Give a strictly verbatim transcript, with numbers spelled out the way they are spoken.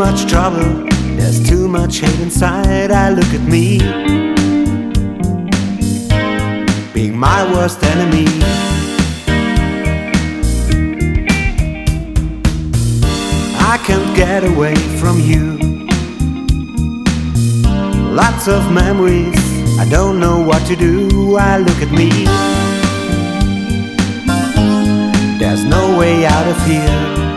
much trouble, there's too much hate inside. I look at me, being my worst enemy. I can't get away from you. Lots of memories, I don't know what to do. I look at me, there's no way out of here.